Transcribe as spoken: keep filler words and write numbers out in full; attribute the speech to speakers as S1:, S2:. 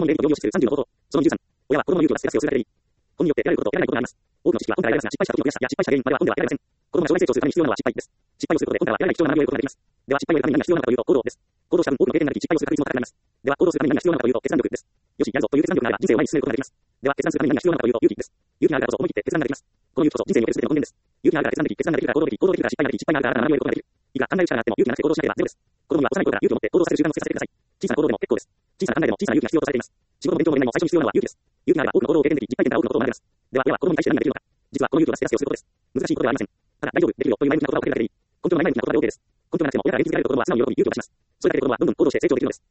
S1: 供の霊力を養生するさんじゅうの方法。そのにじゅうさん。親は子供の勇気を出す手助をするだけでいい。本によって得られることと得られないことがあります。多くの知識は本から得られますが、失敗した時を増やしたや失敗した原因までは本では得られません。子供が将来成長するために必要なのは失敗です。失敗をすることで本からは得られない貴重な学びを得ることができます。では失敗を得るために何が必要なのかというと、行動です。行動した分多くの経験ができ、失敗をする確率も高くなります。では行動するために何が必要なのかというと、決断力です。よし、やるぞという決断力があれば人生を前に進めることができます。では決断するために何が必要なのかというと、勇気です。勇気があるからこそ思い切って決断ができます。この勇気こそ人生における全ての根源です。勇気があるから決断でき、決断ができるから行動でき、行動できるから失敗ができ、失敗があるから学びを得ることができる。いくら考える力があっても勇気がなくて行動しなければゼロです。子供には幼い頃から勇気を持って行動させる習慣をつけさせてください。小さな行動でも結構です。小さな考えでも小さな勇気が必要とされています。仕事も勉強も恋愛も最初に必要なのは勇気です。勇気があれば多くの行動を経験でき、実体験から多くのことを学べます。では、親は子供に対して何ができるのか。実はこの勇気を出す手助けをすることです。難しいことではありません。ただ、大丈夫、できるよという前向きな言葉をかけるだけでいい。根拠のない前向きな言葉で OK です。根拠がなくても親がやり続けられることは素直に喜び勇気を出します。それだけで子供はどんどん行動して成長できるのです。